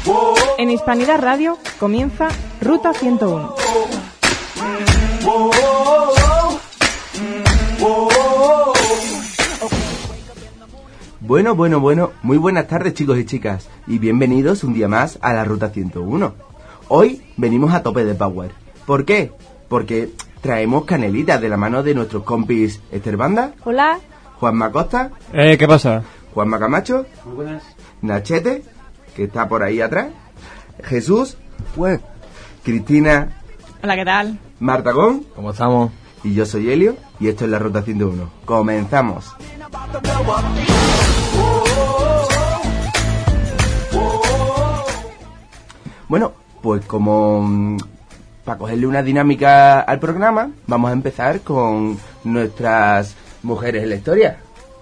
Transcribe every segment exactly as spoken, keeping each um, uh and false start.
En Hispanidad Radio comienza Ruta ciento uno. Bueno, bueno, bueno, muy buenas tardes chicos y chicas y bienvenidos un día más a la Ruta ciento uno. Hoy venimos a tope de power. ¿Por qué? Porque traemos canelitas de la mano de nuestros compis Esther Banda. Hola. Juanma Costa. Eh, ¿qué pasa? Juanma Camacho. Muy buenas. Nachete, que está por ahí atrás. Jesús. Bueno. Cristina. Hola, ¿qué tal? Marta Gón. ¿Cómo estamos? Y yo soy Helio y esto es la Ruta ciento uno. Comenzamos. Bueno, pues como mmm, para cogerle una dinámica al programa, vamos a empezar con nuestras mujeres en la historia.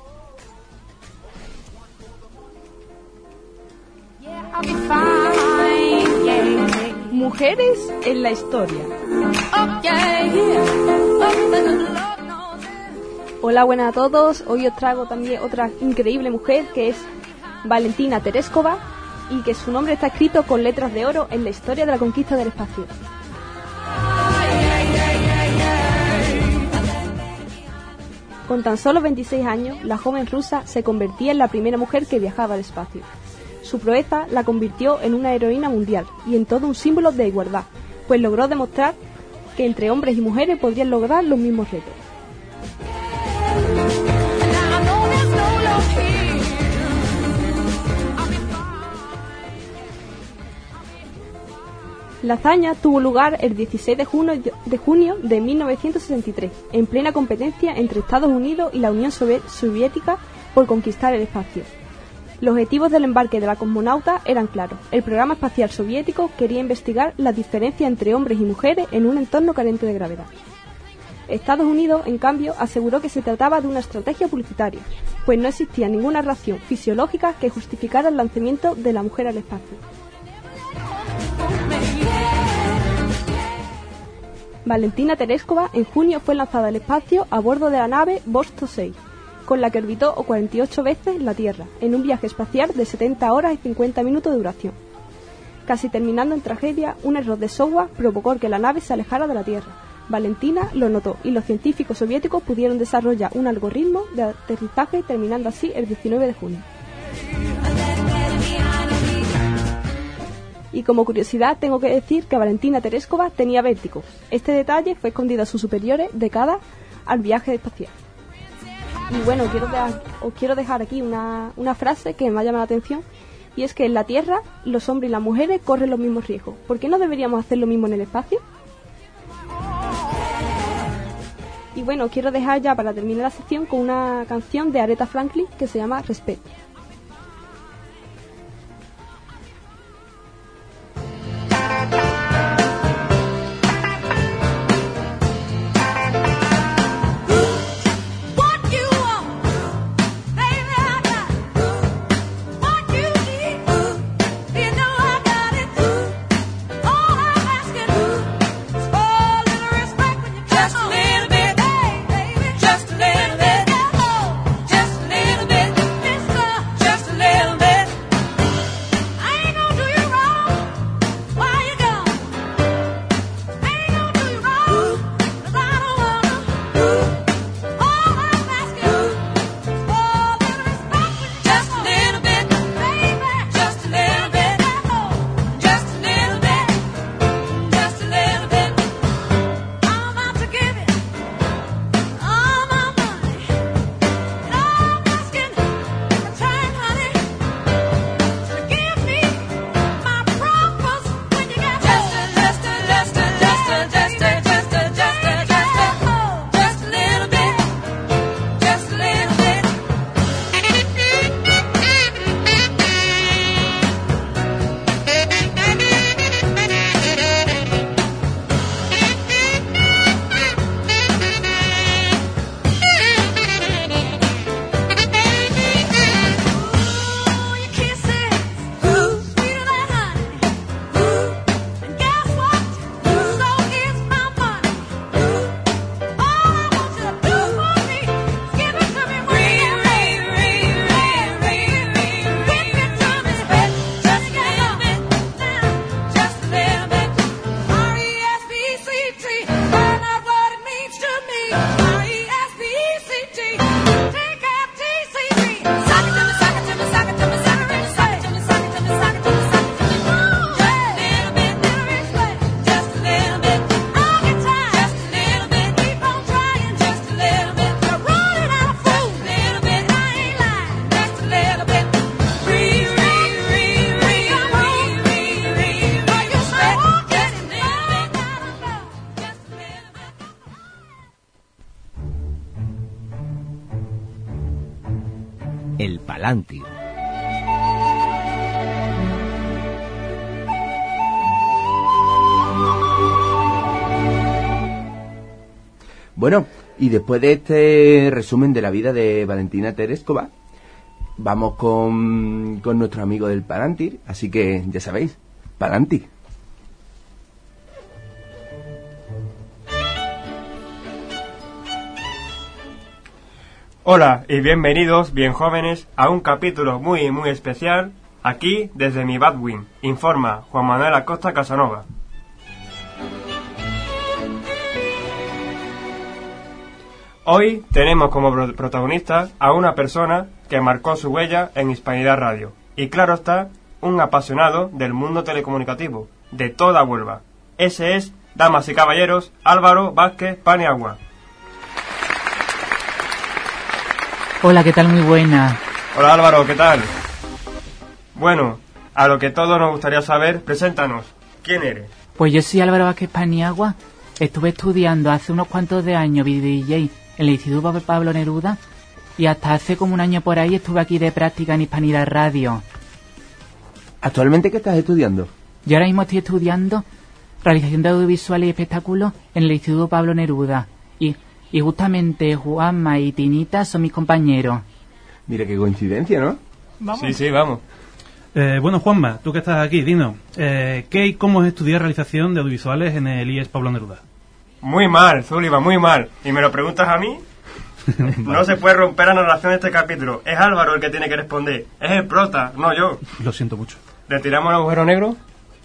Mujeres en la historia. Hola, buenas a todos. Hoy os traigo también otra increíble mujer que es Valentina Tereskova y que su nombre está escrito con letras de oro en la historia de la conquista del espacio. Con tan solo veintiséis años, la joven rusa se convertía en la primera mujer que viajaba al espacio. Su proeza la convirtió en una heroína mundial y en todo un símbolo de igualdad, pues logró demostrar que entre hombres y mujeres podrían lograr los mismos retos. La hazaña tuvo lugar el dieciséis de junio de mil novecientos sesenta y tres, en plena competencia entre Estados Unidos y la Unión Soviética por conquistar el espacio. Los objetivos del embarque de la cosmonauta eran claros. El programa espacial soviético quería investigar las diferencias entre hombres y mujeres en un entorno carente de gravedad. Estados Unidos, en cambio, aseguró que se trataba de una estrategia publicitaria, pues no existía ninguna razón fisiológica que justificara el lanzamiento de la mujer al espacio. Valentina Tereskova en junio fue lanzada al espacio a bordo de la nave Vostok seis, con la que orbitó cuarenta y ocho veces la Tierra, en un viaje espacial de setenta horas y cincuenta minutos de duración. Casi terminando en tragedia, un error de software provocó que la nave se alejara de la Tierra. Valentina lo notó y los científicos soviéticos pudieron desarrollar un algoritmo de aterrizaje, terminando así el diecinueve de junio. Y como curiosidad tengo que decir que Valentina Tereskova tenía vértigo. Este detalle fue escondido a sus superiores de cara al viaje espacial. Y bueno, quiero dejar, os quiero dejar aquí una, una frase que me ha llamado la atención, y es que en la Tierra los hombres y las mujeres corren los mismos riesgos. ¿Por qué no deberíamos hacer lo mismo en el espacio? Y bueno, quiero dejar ya para terminar la sección con una canción de Aretha Franklin que se llama Respect. Palantir. Bueno, y después de este resumen de la vida de Valentina Tereskova, vamos con, con nuestro amigo del Palantir, así que ya sabéis, Palantir. Hola y bienvenidos, bien jóvenes, a un capítulo muy muy especial, aquí desde mi Batwing, informa Juan Manuel Acosta Casanova. Hoy tenemos como pro- protagonista a una persona que marcó su huella en Hispanidad Radio, y claro está, un apasionado del mundo telecomunicativo, de toda Huelva. Ese es, damas y caballeros, Álvaro Vázquez Paniagua. Hola, ¿qué tal? Muy buena. Hola Álvaro, ¿qué tal? Bueno, a lo que todos nos gustaría saber, preséntanos. ¿Quién eres? Pues yo soy Álvaro Vázquez Paniagua. Estuve estudiando hace unos cuantos de años video D J en el Instituto Pablo Neruda y hasta hace como un año por ahí estuve aquí de práctica en Hispanidad Radio. ¿Actualmente qué estás estudiando? Yo ahora mismo estoy estudiando realización de audiovisuales y espectáculos en el Instituto Pablo Neruda y, y justamente Juanma y Tinita son mis compañeros. Mira qué coincidencia, ¿no? ¿Vamos? Sí, sí, vamos. Eh, bueno, Juanma, tú que estás aquí, dinos, eh, ¿qué y cómo es estudiar realización de audiovisuales en el I E S Pablo Neruda? Muy mal, Zullivan, muy mal. ¿Y me lo preguntas a mí? No se puede romper la narración de este capítulo. Es Álvaro el que tiene que responder. Es el prota, no yo. Lo siento mucho. ¿Le tiramos el agujero negro?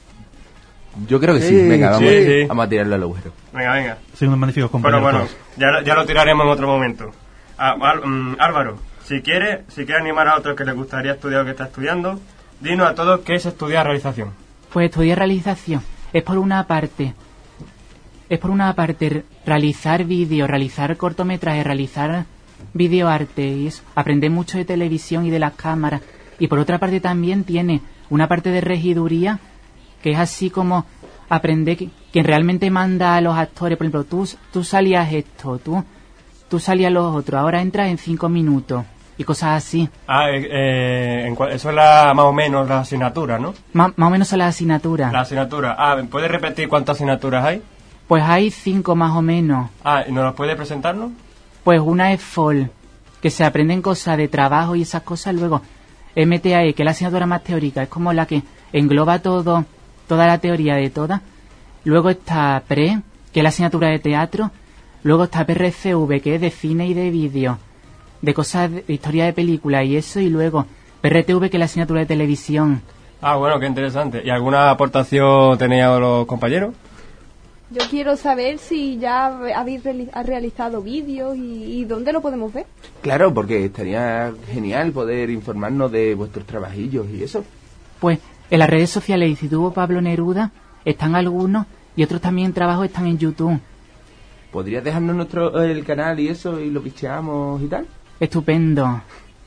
Yo creo que sí. Sí, Venga, vamos, sí, sí. vamos a tirarlo al agujero. Venga, venga. Soy unos magníficos compañeros. Bueno, bueno, todos. ya, lo- ya lo tiraremos en otro momento. Ah, Al- mm, Álvaro, si quiere, si quiere animar a otros que les gustaría estudiar lo que está estudiando, dinos a todos qué es estudiar realización. Pues estudiar realización es por una parte, es por una parte realizar vídeos, realizar cortometrajes, realizar videoarte y eso, aprender mucho de televisión y de las cámaras. Y por otra parte también tiene una parte de regiduría que es así como aprender que, quien realmente manda a los actores. Por ejemplo, tú, tú salías esto, tú, tú salías los otros, ahora entras en cinco minutos y cosas así. Ah, eh, eh, en cual- eso es la, más o menos la asignatura, ¿no? Ma- más o menos son las asignaturas. La asignatura. Ah, ¿puedes repetir cuántas asignaturas hay? Pues hay cinco más o menos. Ah, ¿y nos las puede presentarnos? Pues una es F O L, que se aprenden cosas de trabajo y esas cosas. Luego M T A E, que es la asignatura más teórica, es como la que engloba todo, toda la teoría de todas. Luego está P R E, que es la asignatura de teatro. Luego está P R C V, que es de cine y de vídeo, de cosas de historia de película y eso. Y luego P R T V, que es la asignatura de televisión. Ah, bueno, qué interesante. ¿Y alguna aportación tenéis a los compañeros? Yo quiero saber si ya habéis reali- ha realizado vídeos y, y dónde lo podemos ver. Claro, porque estaría genial poder informarnos de vuestros trabajillos y eso. Pues en las redes sociales del Instituto Pablo Neruda están algunos y otros también trabajos están en YouTube. ¿Podrías dejarnos nuestro el canal y eso y lo picheamos y tal? Estupendo.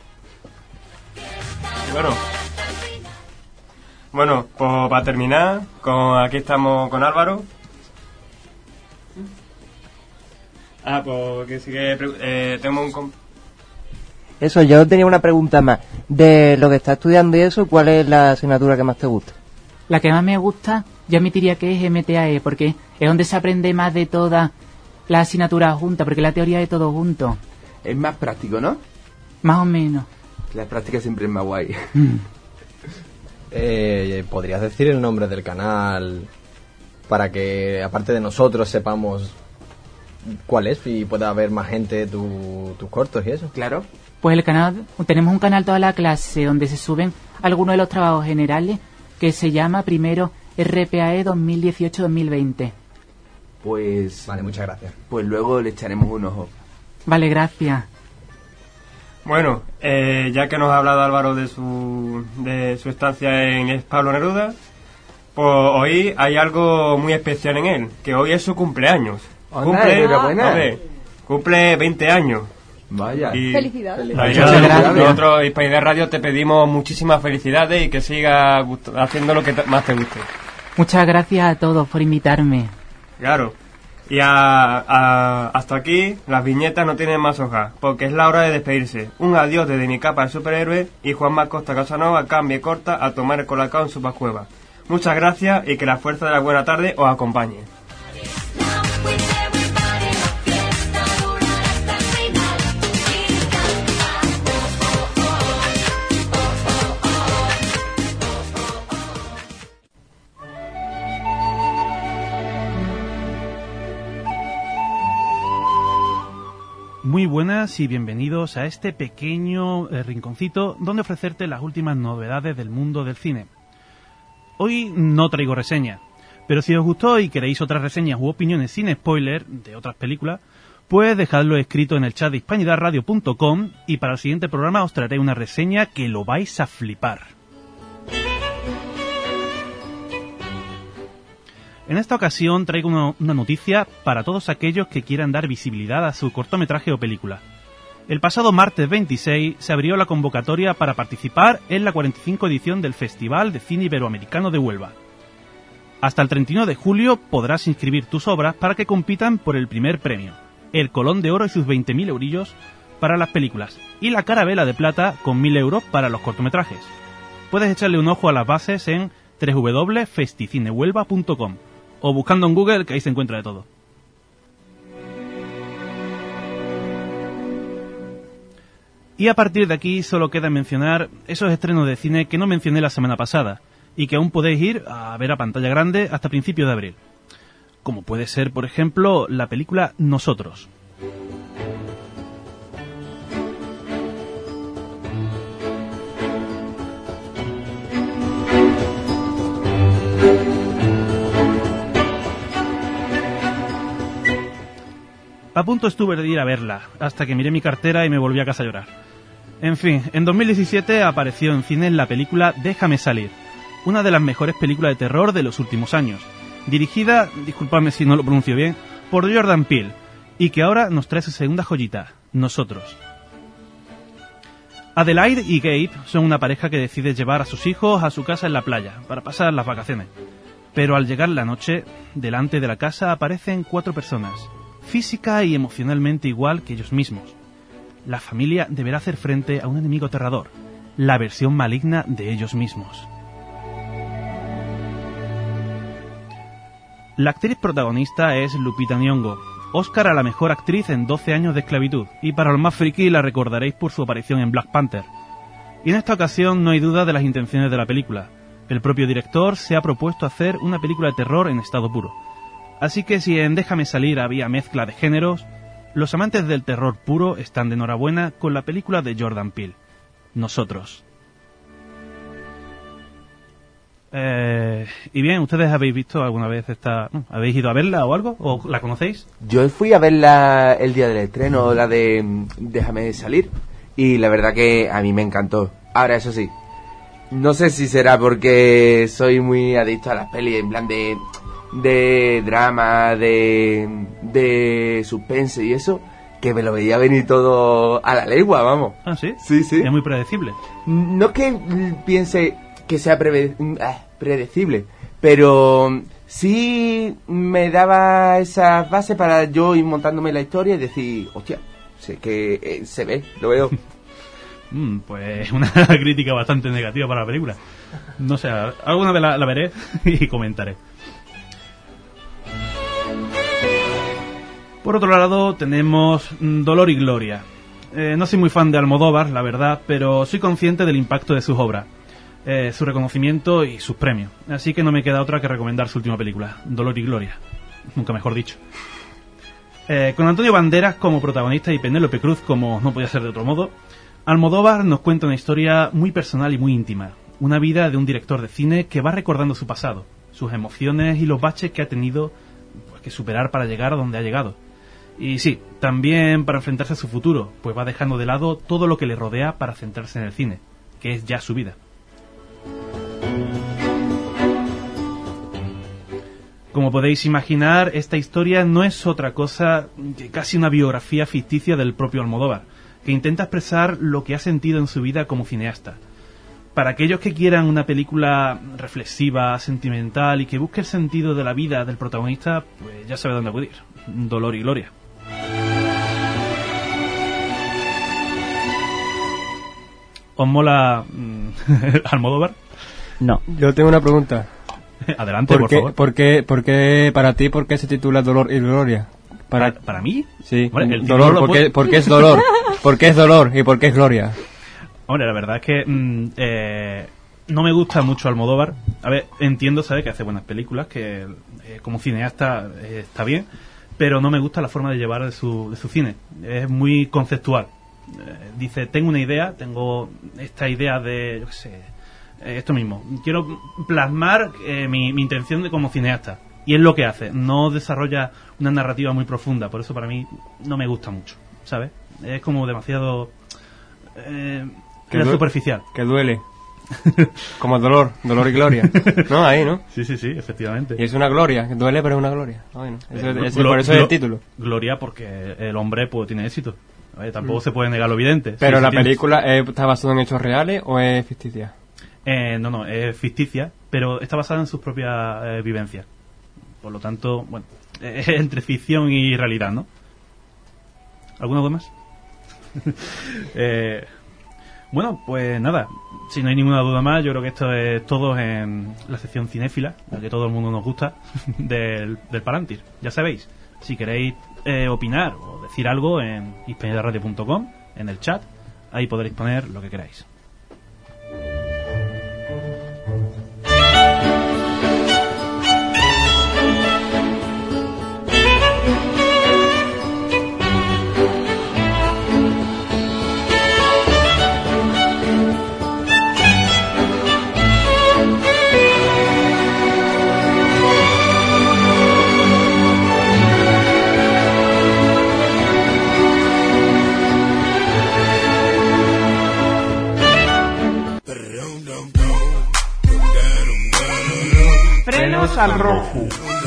Bueno. Bueno, pues para terminar, con, aquí estamos con Álvaro. Ah, pues que sigue. Eh, tenemos un. com- Eso, yo tenía una pregunta más. De lo que estás estudiando y eso, ¿cuál es la asignatura que más te gusta? La que más me gusta, yo admitiría que es M T A E, porque es donde se aprende más de todas las asignaturas juntas, porque es la teoría de todo junto. Es más práctico, ¿no? Más o menos. La práctica siempre es más guay. Eh, ¿Podrías decir el nombre del canal para que, aparte de nosotros, sepamos cuál es y pueda ver más gente tu, tus cortos y eso? Claro. Pues el canal, tenemos un canal toda la clase donde se suben algunos de los trabajos generales que se llama primero R P A E dos mil dieciocho dos mil veinte. Pues... Vale, muchas gracias. Pues luego le echaremos un ojo. Vale, gracias. Bueno, eh, ya que nos ha hablado Álvaro de su, de su estancia en es Pablo Neruda, pues hoy hay algo muy especial en él, que hoy es su cumpleaños. Anda, Cumple, enhorabuena. hombre, cumple veinte años. Vaya. Y Felicidades. nosotros, gracias. nosotros, Hispanidad Radio, te pedimos muchísimas felicidades y que sigas haciendo lo que te- más te guste. Muchas gracias a todos por invitarme. Claro. Y a, a, hasta aquí las viñetas no tienen más hojas, porque es la hora de despedirse. Un adiós desde mi capa de superhéroe y Juanma Costa Casanova cambie corta a tomar el colacao en su pascueva. Muchas gracias y que la fuerza de la buena tarde os acompañe. Muy buenas y bienvenidos a este pequeño eh, rinconcito donde ofrecerte las últimas novedades del mundo del cine. Hoy no traigo reseña, pero si os gustó y queréis otras reseñas u opiniones sin spoiler de otras películas, pues dejadlo escrito en el chat de hispanidad radio punto com y para el siguiente programa os traeré una reseña que lo vais a flipar. En esta ocasión traigo una, una noticia para todos aquellos que quieran dar visibilidad a su cortometraje o película. El pasado martes veintiséis se abrió la convocatoria para participar en la cuarenta y cinco edición del Festival de Cine Iberoamericano de Huelva. Hasta el treinta y uno de julio podrás inscribir tus obras para que compitan por el primer premio, el Colón de Oro y sus veinte mil eurillos para las películas, y la Carabela de Plata con mil euros para los cortometrajes. Puedes echarle un ojo a las bases en doble u doble u doble punto festicinehuelva punto com. O buscando en Google, que ahí se encuentra de todo. Y a partir de aquí solo queda mencionar esos estrenos de cine que no mencioné la semana pasada y que aún podéis ir a ver a pantalla grande hasta principios de abril. Como puede ser, por ejemplo, la película Nosotros. A punto estuve de ir a verla, hasta que miré mi cartera y me volví a casa a llorar. En fin, en dos mil diecisiete apareció en cines la película Déjame salir, una de las mejores películas de terror de los últimos años, dirigida, disculpadme si no lo pronuncio bien, por Jordan Peele, y que ahora nos trae su segunda joyita, Nosotros. Adelaide y Gabe son una pareja que decide llevar a sus hijos a su casa en la playa, para pasar las vacaciones. Pero al llegar la noche, delante de la casa aparecen cuatro personas, física y emocionalmente igual que ellos mismos. La familia deberá hacer frente a un enemigo aterrador, la versión maligna de ellos mismos. La actriz protagonista es Lupita Nyong'o, Oscar a la mejor actriz en doce años de esclavitud, y para los más friki la recordaréis por su aparición en Black Panther. Y en esta ocasión no hay duda de las intenciones de la película. El propio director se ha propuesto hacer una película de terror en estado puro. Así que si en Déjame salir había mezcla de géneros, los amantes del terror puro están de enhorabuena con la película de Jordan Peele, Nosotros. Eh, y bien, ¿ustedes habéis visto alguna vez esta... No, ¿habéis ido a verla o algo? ¿O la conocéis? Yo fui a verla el día del estreno, la de Déjame salir, y la verdad que a mí me encantó. Ahora, eso sí, no sé si será porque soy muy adicto a las pelis, en plan de... de drama, de de suspense y eso, que me lo veía venir todo a la legua, vamos. ¿Ah, sí? Sí, sí. Es muy predecible. No es que piense que sea preve- ah, predecible, pero sí me daba esa base para yo ir montándome la historia y decir, hostia, sé que eh, se ve, lo veo. mm, pues una crítica bastante negativa para la película. No sé, alguna vez la, la veré y comentaré. Por otro lado tenemos Dolor y Gloria. Eh, no soy muy fan de Almodóvar, la verdad, pero soy consciente del impacto de sus obras, eh, su reconocimiento y sus premios. Así que no me queda otra que recomendar su última película, Dolor y Gloria. Nunca mejor dicho. Eh, con Antonio Banderas como protagonista y Penélope Cruz como no podía ser de otro modo, Almodóvar nos cuenta una historia muy personal y muy íntima. Una vida de un director de cine que va recordando su pasado, sus emociones y los baches que ha tenido pues, que superar para llegar a donde ha llegado. Y sí, también para enfrentarse a su futuro, pues va dejando de lado todo lo que le rodea para centrarse en el cine, que es ya su vida. Como podéis imaginar, esta historia no es otra cosa que casi una biografía ficticia del propio Almodóvar, que intenta expresar lo que ha sentido en su vida como cineasta. para aquellos que quieran una película reflexiva, sentimental y que busque el sentido de la vida del protagonista, pues ya sabe dónde acudir. Dolor y Gloria. ¿Os mola Almodóvar? No. Yo tengo una pregunta. Adelante, ¿Por, por qué, favor. ¿por qué, por qué, para ti, por qué se titula Dolor y Gloria? ¿Para, ¿Para mí? Sí, Hombre, el dolor, título lo ¿por qué, puede- por qué es dolor? ¿Por qué es dolor y por qué es gloria? Hombre, la verdad es que mm, eh, no me gusta mucho Almodóvar. A ver, entiendo, ¿sabes? Que hace buenas películas, que eh, como cineasta eh, está bien, pero no me gusta la forma de llevar de su, de su cine. Es muy conceptual. Eh, dice, tengo una idea, tengo esta idea de, yo qué sé, eh, esto mismo. Quiero plasmar eh, mi, mi intención de como cineasta. Y es lo que hace. No desarrolla una narrativa muy profunda. Por eso para mí no me gusta mucho, ¿sabes? Es como demasiado... Eh, Que era due- superficial. Que duele. Como dolor, dolor y gloria. ¿No? Ahí, ¿no? Sí, sí, sí, efectivamente. Y es una gloria, que duele pero es una gloria. Ah, bueno, eso- Eh, ese- glo- por eso es glo- el título. Gloria porque el hombre pues tiene éxito. A ver, tampoco se puede negar lo evidente. Pero Sí, la sí tiene- película eh, está basada en hechos reales o es ficticia. Eh, no, no, es ficticia, pero está basada en sus propias eh, vivencias. Por lo tanto, bueno, es entre ficción y realidad, ¿no? ¿Alguna duda más? eh, bueno, pues nada, si no hay ninguna duda más, yo creo que esto es todo en la sección cinéfila, la que todo el mundo nos gusta, del, del Palantir. Ya sabéis, si queréis eh, opinar o decir algo en hispanidad radio punto com, en el chat, ahí podréis poner lo que queráis. Frenos al rojo.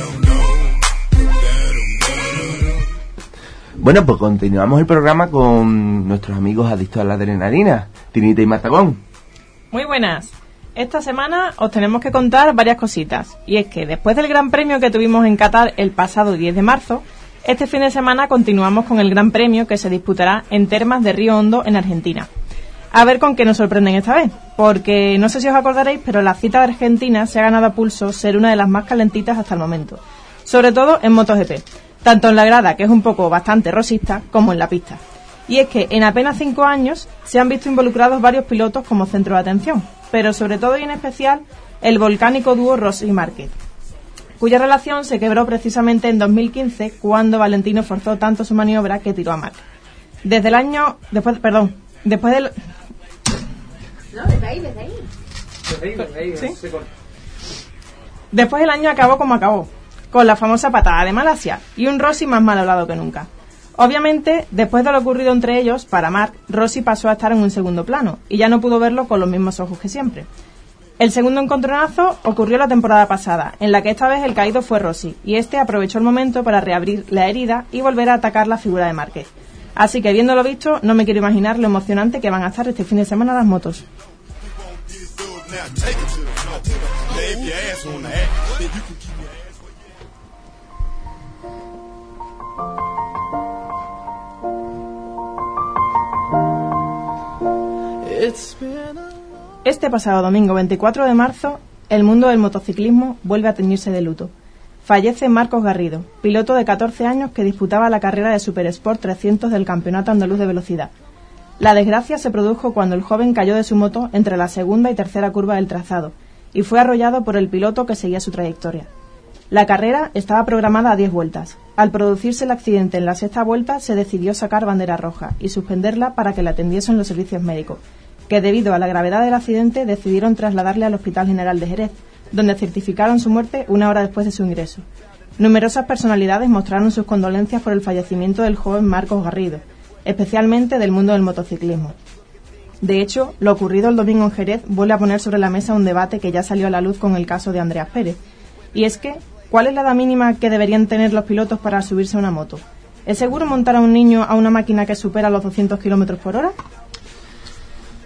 Bueno, pues continuamos el programa con nuestros amigos adictos a la adrenalina, Tinita y Matagón. Muy buenas. Esta semana os tenemos que contar varias cositas. Y es que después del Gran Premio que tuvimos en Qatar el pasado diez de marzo, este fin de semana continuamos con el Gran Premio que se disputará en Termas de Río Hondo, en Argentina. A ver con qué nos sorprenden esta vez, porque no sé si os acordaréis, pero la cita de Argentina se ha ganado a pulso ser una de las más calentitas hasta el momento. Sobre todo en MotoGP, tanto en la grada, que es un poco bastante rosista, como en la pista. Y es que en apenas cinco años se han visto involucrados varios pilotos como centro de atención, pero sobre todo y en especial el volcánico dúo Rossi y Márquez, cuya relación se quebró precisamente en dos mil quince cuando Valentino forzó tanto su maniobra que tiró a Márquez. Desde el año... después Perdón, después del... No, desde ahí, desde ahí. ¿Sí? Después el año acabó como acabó, con la famosa patada de Malasia y un Rossi más mal hablado que nunca. Obviamente, después de lo ocurrido entre ellos, para Marc, Rossi pasó a estar en un segundo plano y ya no pudo verlo con los mismos ojos que siempre. El segundo encontronazo ocurrió la temporada pasada, en la que esta vez el caído fue Rossi, y este aprovechó el momento para reabrir la herida y volver a atacar la figura de Márquez. Así que, viéndolo visto, no me quiero imaginar lo emocionante que van a estar este fin de semana las motos. Este pasado domingo veinticuatro de marzo, el mundo del motociclismo vuelve a teñirse de luto. Fallece Marcos Garrido, piloto de catorce años que disputaba la carrera de Super Sport trescientos del Campeonato Andaluz de Velocidad. La desgracia se produjo cuando el joven cayó de su moto entre la segunda y tercera curva del trazado y fue arrollado por el piloto que seguía su trayectoria. La carrera estaba programada a diez vueltas. Al producirse el accidente en la sexta vuelta, se decidió sacar bandera roja y suspenderla para que la atendiesen los servicios médicos, que debido a la gravedad del accidente decidieron trasladarle al Hospital General de Jerez, donde certificaron su muerte una hora después de su ingreso. Numerosas personalidades mostraron sus condolencias por el fallecimiento del joven Marcos Garrido, especialmente del mundo del motociclismo. De hecho, lo ocurrido el domingo en Jerez vuelve a poner sobre la mesa un debate que ya salió a la luz con el caso de Andreas Pérez. Y es que, ¿cuál es la edad mínima que deberían tener los pilotos para subirse a una moto? ¿Es seguro montar a un niño a una máquina que supera los doscientos kilómetros por hora?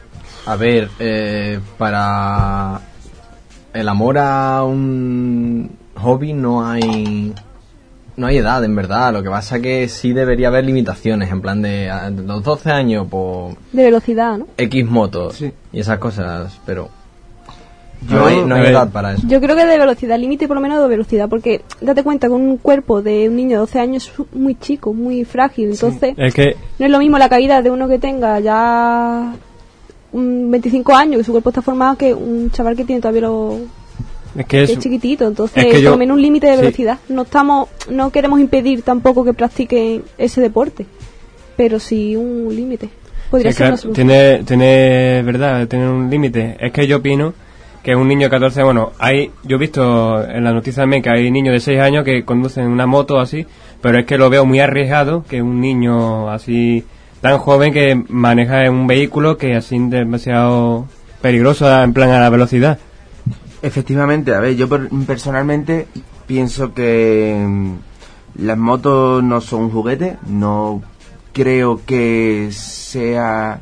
A ver, eh, para el amor a un hobby no hay no hay edad, en verdad. Lo que pasa que sí debería haber limitaciones, en plan de a los doce años, por De velocidad, ¿no? X motos Sí. y esas cosas, pero Yo- no hay, no hay a ver, edad para eso. Yo creo que de velocidad, límite por lo menos de velocidad, porque date cuenta que un cuerpo de un niño de doce años es muy chico, muy frágil, entonces Es que no es lo mismo la caída de uno que tenga ya un veinticinco años, que su cuerpo está formado, que un chaval que tiene todavía los... es que que es, es chiquitito, entonces es que yo- por lo menos un límite de sí. velocidad. No estamos, no queremos impedir tampoco que practiquen ese deporte, pero sí un límite. Podría sí, ser claro, una solución. tiene, tiene verdad, tiene un límite. Es que yo opino que un niño de catorce, bueno, hay, yo he visto en la noticia también que hay niños de seis años que conducen una moto así, pero es que lo veo muy arriesgado que un niño así tan joven que maneja un vehículo que así demasiado peligroso en plan a la velocidad. Efectivamente, a ver, yo per- personalmente pienso que mm, las motos no son un juguete, no creo que sea...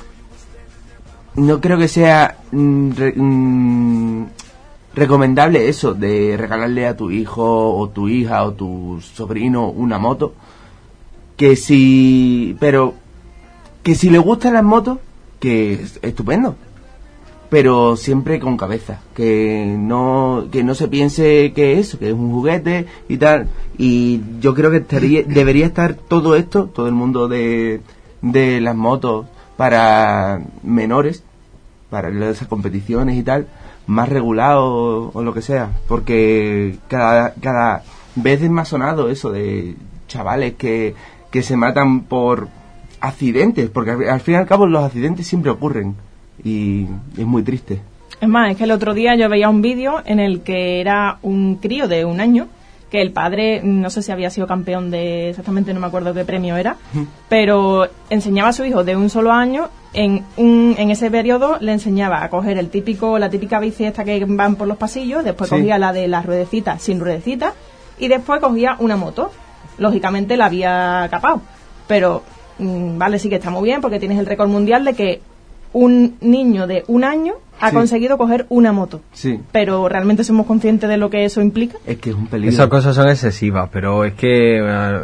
No creo que sea mm, re- mm, recomendable eso de regalarle a tu hijo o tu hija o tu sobrino una moto. Que si... Pero que si le gustan las motos, que es estupendo. Pero siempre con cabeza, que no que no se piense que eso, que es un juguete y tal. Y yo creo que estaría, debería estar todo esto, todo el mundo de, de las motos para menores, para esas competiciones y tal, más regulado o, o lo que sea, porque cada, cada vez es más sonado eso de chavales que, que se matan por accidentes, porque al, al fin y al cabo los accidentes siempre ocurren. Y es muy triste. Es más, es que el otro día yo veía un vídeo en el que era un crío de un año, que el padre, no sé si había sido campeón de, exactamente no me acuerdo qué premio era, pero enseñaba a su hijo de un solo año, en un, en ese periodo le enseñaba a coger el típico, la típica bici esta que van por los pasillos, después Sí. cogía la de las ruedecitas sin ruedecitas, y después cogía una moto. Lógicamente la había capado, pero mm, vale, sí que está muy bien porque tienes el récord mundial de que un niño de un año ha Sí. conseguido coger una moto. Sí, Pero realmente somos conscientes de lo que eso implica. es que es un peligro. Esas cosas son excesivas, pero es que eh,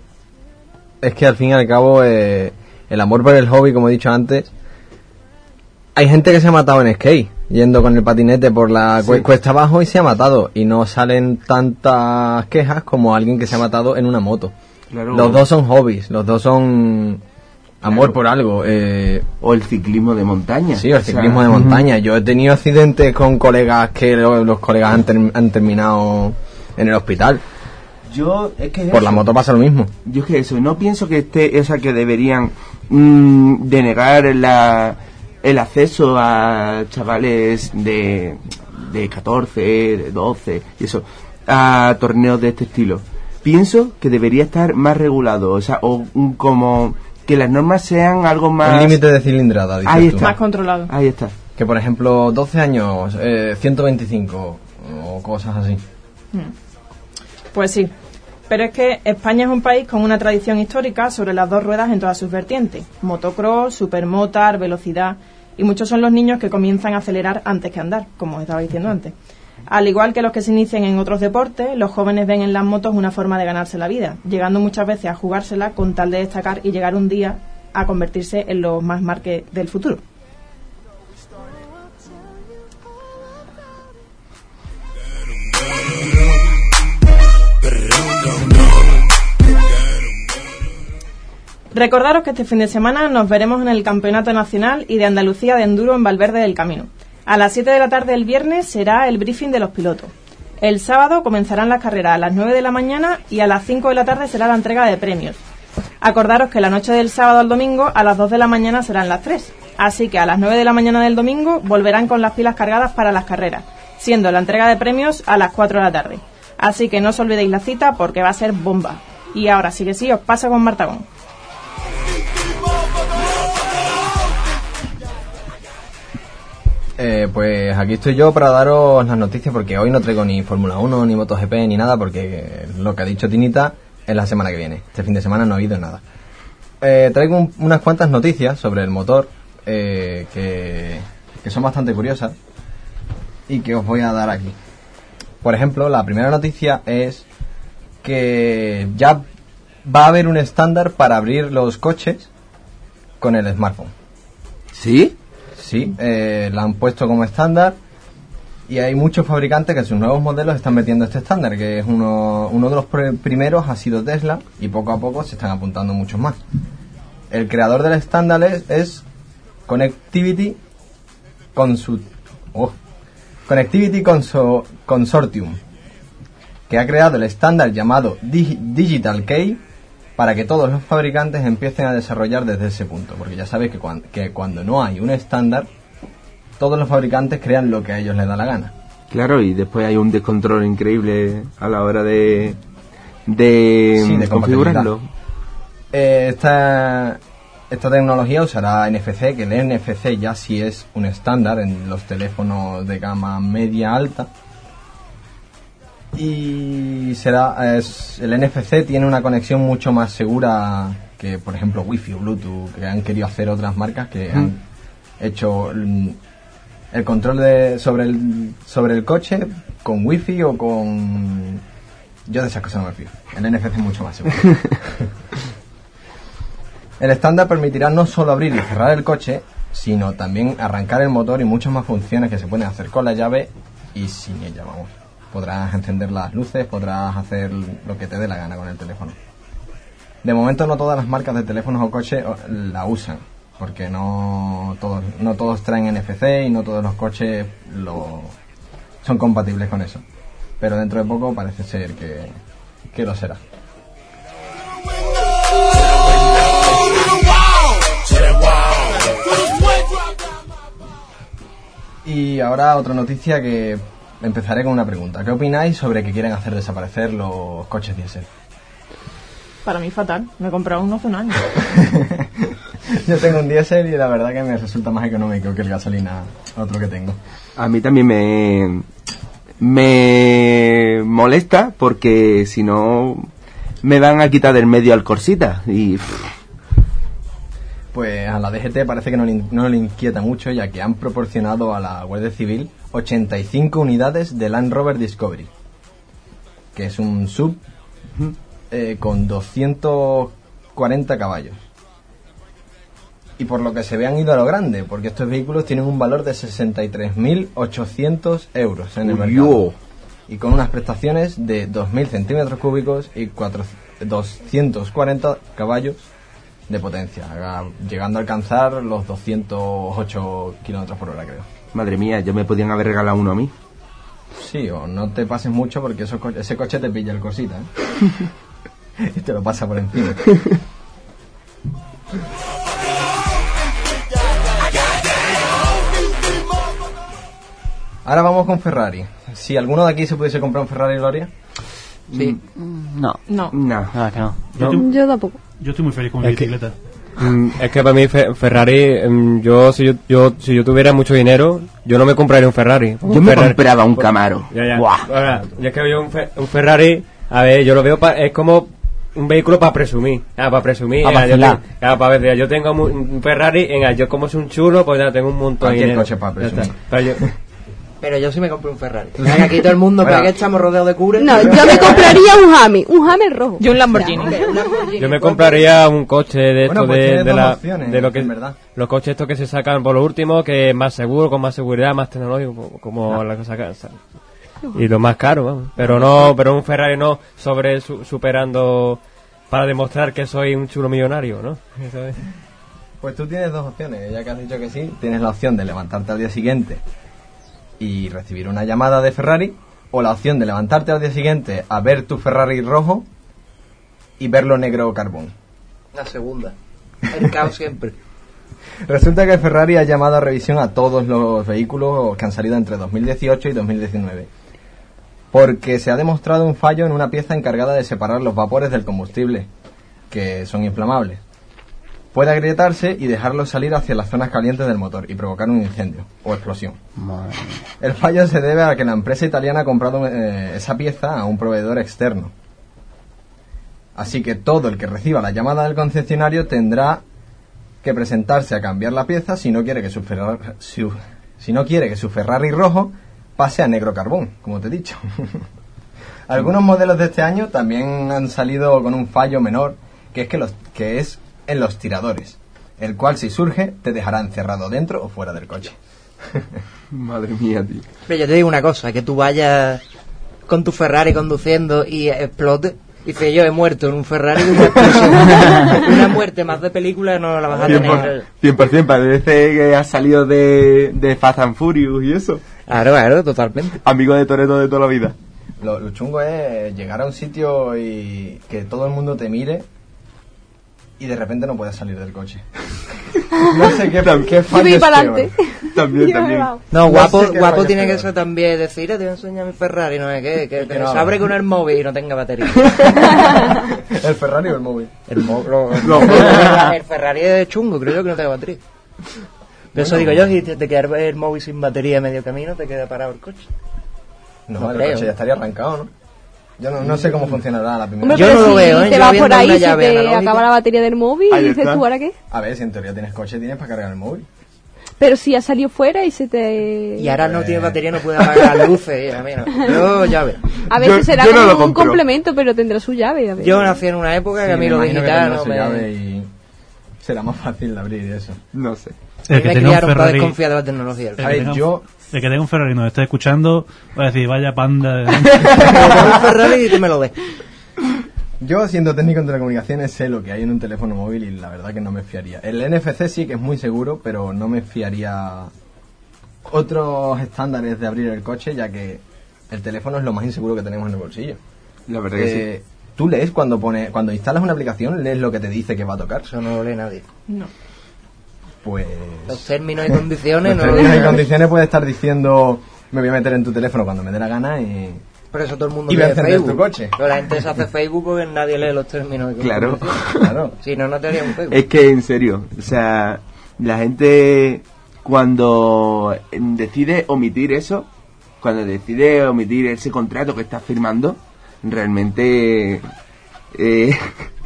es que al fin y al cabo eh, el amor por el hobby, como he dicho antes, hay gente que se ha matado en skate yendo con el patinete por la cue- Sí. cuesta abajo y se ha matado, y no salen tantas quejas como alguien que se ha matado en una moto. Claro. Los dos son hobbies, los dos son amor por algo. eh, O el ciclismo de montaña. Sí, el O sea, ciclismo de montaña. Yo he tenido accidentes con colegas que lo- los colegas han, ter- han terminado en el hospital. Yo, es que es Por eso. la moto pasa lo mismo. Yo es que eso, no pienso que esté, o sea, que deberían mm, denegar la, el acceso a chavales de, de catorce, de doce, y eso, a torneos de este estilo. Pienso que debería estar más regulado, o sea, o mm, como que las normas sean algo más... Un límite de cilindrada, dices Ahí tú. está. Más controlado. Ahí está. Que por ejemplo, doce años, eh, ciento veinticinco o cosas así. Pues sí. Pero es que España es un país con una tradición histórica sobre las dos ruedas en todas sus vertientes. Motocross, supermotar, velocidad. Y muchos son los niños que comienzan a acelerar antes que andar, como os estaba diciendo antes. Al igual que los que se inician en otros deportes, los jóvenes ven en las motos una forma de ganarse la vida, llegando muchas veces a jugársela con tal de destacar y llegar un día a convertirse en los más marques del futuro. Recordaros que este fin de semana nos veremos en el Campeonato Nacional y de Andalucía de Enduro en Valverde del Camino. A las siete de la tarde el viernes será el briefing de los pilotos. El sábado comenzarán las carreras a las nueve de la mañana y a las cinco de la tarde será la entrega de premios. Acordaros que la noche del sábado al domingo a las dos de la mañana serán las tres. Así que a las nueve de la mañana del domingo volverán con las pilas cargadas para las carreras, siendo la entrega de premios a las cuatro de la tarde. Así que no os olvidéis la cita porque va a ser bomba. Y ahora sí que sí, os paso con Martagón. Eh, pues aquí estoy yo para daros las noticias, porque hoy no traigo ni Fórmula uno, ni MotoGP, ni nada, porque lo que ha dicho Tinita es la semana que viene. Este fin de semana no ha habido nada. Eh, traigo un- unas cuantas noticias sobre el motor, eh, que, que son bastante curiosas y que os voy a dar aquí. Por ejemplo, la primera noticia es que ya va a haber un estándar para abrir los coches con el smartphone. ¿Sí? Sí, eh, la han puesto como estándar y hay muchos fabricantes que en sus nuevos modelos están metiendo este estándar, que es uno, uno de los pr- primeros ha sido Tesla y poco a poco se están apuntando muchos más. El creador del estándar es, es Connectivity Consu- oh, Connectivity Conso- Consortium, que ha creado el estándar llamado Dig- Digital Key para que todos los fabricantes empiecen a desarrollar desde ese punto, porque ya sabéis que, cuan- que cuando no hay un estándar, todos los fabricantes crean lo que a ellos les da la gana. Claro, y después hay un descontrol increíble a la hora de, de, Sí, de configurarlo. Eh, esta, esta tecnología usará N F C, que el N F C ya sí es un estándar en los teléfonos de gama media alta. Y será es, el N F C tiene una conexión mucho más segura que, por ejemplo, Wi-Fi o Bluetooth, que han querido hacer otras marcas que mm. han hecho mm, el control de sobre el sobre el coche con Wi-Fi o con... Yo de esas cosas no me fío. El N F C es mucho más seguro. El estándar permitirá no solo abrir y cerrar el coche, sino también arrancar el motor y muchas más funciones que se pueden hacer con la llave y sin ella, vamos. Podrás encender las luces, podrás hacer lo que te dé la gana con el teléfono. De momento no todas las marcas de teléfonos o coches la usan, porque no todos no todos traen N F C y no todos los coches lo son compatibles con eso. Pero dentro de poco parece ser que, que lo será. Y ahora otra noticia que empezaré con una pregunta. ¿Qué opináis sobre que quieren hacer desaparecer los coches diésel? Para mí fatal. Me he comprado uno hace un año. Yo tengo un diésel y la verdad que me resulta más económico que el gasolina otro que tengo. A mí también me me molesta porque si no me van a quitar del medio al Corsita y... Pues a la D G T parece que no le, no le inquieta mucho, ya que han proporcionado a la Guardia Civil ochenta y cinco unidades de Land Rover Discovery, que es un sub eh, con doscientos cuarenta caballos. Y por lo que se ve han ido a lo grande, porque estos vehículos tienen un valor de sesenta y tres mil ochocientos euros en el mercado. Y con unas prestaciones de dos mil centímetros cúbicos y doscientos cuarenta caballos de potencia, llegando a alcanzar los doscientos ocho kilómetros por hora, creo. Madre mía, ya me podían haber regalado uno a mí. Sí, o no te pases mucho porque eso, ese coche te pilla el Corsita, ¿eh? Y te lo pasa por encima. Ahora vamos con Ferrari. Si alguno de aquí se pudiese comprar un Ferrari, Gloria. Sí. No. No. No. Ah, que no. Yo, Yo, estoy, tampoco. yo estoy muy feliz con mi Es que- bicicleta. Mm, es que para mí Fe- Ferrari, mm, yo si yo, yo si yo tuviera mucho dinero, yo no me compraría un Ferrari. Un Yo me Ferrari- compraba un Camaro. Ya, ya. Buah. Ahora, ya es que yo un, Fe- un Ferrari, a ver, yo lo veo pa- es como un vehículo para presumir. Ah, para presumir. Pa' venga, yo, vacilar. tengo- ah, para ver, yo tengo mu- un Ferrari, venga, yo como soy un chulo, pues ya tengo un montón de Cualquier dinero. coche pa' Ya está. presumir. Pero yo- Pero yo sí me compré un Ferrari. Venga, aquí todo el mundo, Bueno. para que estamos rodeados de cures. No, yo me compraría un Hammer, un Hammer rojo. Yo un Lamborghini. Yo me compraría un coche de Bueno, estos pues de, tienes de dos la opciones, de lo que en verdad. los coches estos que se sacan por lo último, que es más seguro, con más seguridad, más tecnológico, como la cosa que y lo más caro, vamos. Pero no, pero un Ferrari no sobre su- superando para demostrar que soy un chulo millonario, ¿no? Eso es. Pues tú tienes dos opciones, ya que has dicho que sí. Tienes la opción de levantarte al día siguiente y recibir una llamada de Ferrari, o la opción de levantarte al día siguiente a ver tu Ferrari rojo y verlo negro carbón. La segunda. El caos siempre. Resulta que Ferrari ha llamado a revisión a todos los vehículos que han salido entre dos mil dieciocho y dos mil diecinueve, porque se ha demostrado un fallo en una pieza encargada de separar los vapores del combustible, que son inflamables. Puede agrietarse y dejarlos salir hacia las zonas calientes del motor y provocar un incendio o explosión. Madre. El fallo se debe a que la empresa italiana ha comprado eh, esa pieza a un proveedor externo. Así que todo el que reciba la llamada del concesionario tendrá que presentarse a cambiar la pieza si no quiere que su Ferrari, su, si no quiere que su Ferrari rojo pase a negro carbón, como te he dicho. Algunos modelos de este año también han salido con un fallo menor, que es que los que es en los tiradores, el cual si surge te dejará encerrado dentro o fuera del coche. Madre mía, tío. Pero yo te digo una cosa, que tú vayas con tu Ferrari conduciendo y explote, y que yo he muerto en un Ferrari de una explosión. Una muerte más de película no la vas a tener. cien por ciento, parece que has salido de, de Fast and Furious y eso. Claro, claro, totalmente. Amigo de Toretto de toda la vida. Lo, lo chungo es llegar a un sitio y que todo el mundo te mire y de repente no puedas salir del coche. No sé qué, qué fallo Yo voy es para peor. adelante. También, Yo me también. he dado. No, No guapo, sé qué guapo rollo tiene que peor. ser también decir, te voy a enseñar mi Ferrari, no es que, que, que Que no, se abre no. con el móvil y no tenga batería. ¿El Ferrari o el móvil? El, mo- lo- No. el Ferrari es chungo, creo yo que no tenga batería. Pero eso digo yo, si te, te queda el móvil sin batería a medio camino, te queda parado el coche. No, No el creo. coche ya estaría arrancado, ¿no? Yo no, no sé cómo funcionará la primera Hombre, Yo pero no lo si veo, ¿eh? te Yo vas viendo por ahí una y se llave te analógica. acaba la batería del móvil Ahí y dices está. tú, ¿ahora qué? A ver, si en teoría tienes coche, tienes para cargar el móvil. Pero si ha salido fuera y se te... Y ahora no tiene batería, no puede apagar las luces. y a mí no. Yo, llave. A veces Yo- será yo no como lo un compro. complemento, pero tendrá su llave. A ver. Yo nací en una época que Sí, a mí me lo imagino que digital tendrá no su me... llave y será más fácil de abrir y eso. No sé. a El mí que me tenga un criaron para Ferrari, desconfiar de la tecnología. el que A ver, tenga un- yo- el que tenga un Ferrari y nos esté escuchando, va a decir, vaya panda. de- Un Ferrari y tú me lo ves. Yo, siendo técnico en telecomunicaciones, sé lo que hay en un teléfono móvil y la verdad que no me fiaría. El N F C sí que es muy seguro, pero no me fiaría otros estándares de abrir el coche, ya que el teléfono es lo más inseguro que tenemos en el bolsillo. La verdad que sí. Eh, Tú lees cuando pone, cuando instalas una aplicación, lees lo que te dice que va a tocar. Eso no lo lee nadie. No. Pues Los términos y condiciones los no lo términos lee y nadie. condiciones puede estar diciendo me voy a meter en tu teléfono cuando me dé la gana y Por eso todo el mundo Y voy a lee encender Facebook. tu coche. Pero la gente se hace Facebook porque nadie lee los términos y Claro. condiciones. claro. Si no, no te haría un Facebook. Es que en serio, o sea, la gente cuando decide omitir eso, cuando decide omitir ese contrato que estás firmando, realmente eh,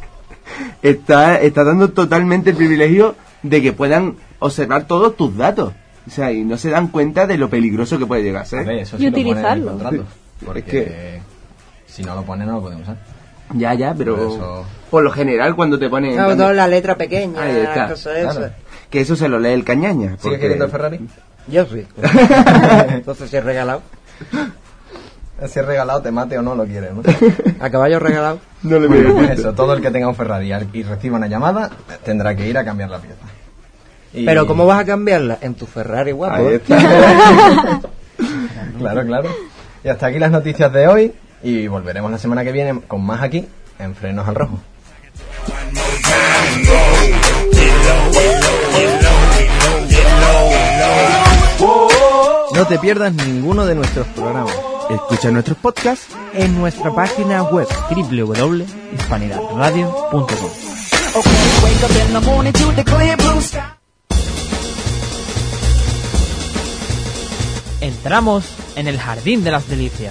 está, está dando totalmente el privilegio de que puedan observar todos tus datos. O sea, y no se dan cuenta de lo peligroso que puede llegar a A ser. ver, eso Y sí lo pone en el utilizarlo. contrato. Porque Es que- si no lo pone no lo podemos usar. Ya, ya, pero Por eso- por lo general cuando te ponen... Claro, todo en la letra pequeña, Ahí está, las cosas esas. claro. Que eso se lo lee el cañaña. ¿Sigue porque- queriendo el Ferrari? Yo sí. Entonces si es regalado. Si es regalado, te mate o no lo quieres, ¿no? A caballo regalado. No le Bueno, veo pues el eso, todo el que tenga un Ferrari al- y reciba una llamada tendrá que ir a cambiar la pieza. Y- Pero ¿cómo vas a cambiarla? En tu Ferrari, guapo. Ahí ¿eh? está. Claro, claro. Y hasta aquí las noticias de hoy y volveremos la semana que viene con más aquí en Frenos al Rojo. No te pierdas ninguno de nuestros programas. Escucha nuestros podcasts En nuestra página web. w w w punto hispanidad radio punto com. Entramos en el jardín de las delicias.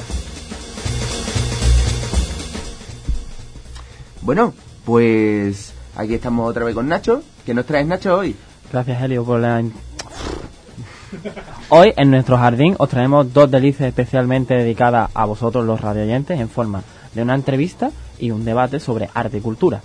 Bueno, pues aquí estamos otra vez con Nacho. ¿Qué nos traes, Nacho, hoy? Gracias, Helio, por la... Hoy en nuestro jardín os traemos dos delicias especialmente dedicadas a vosotros los radioyentes en forma de una entrevista y un debate sobre arte y cultura.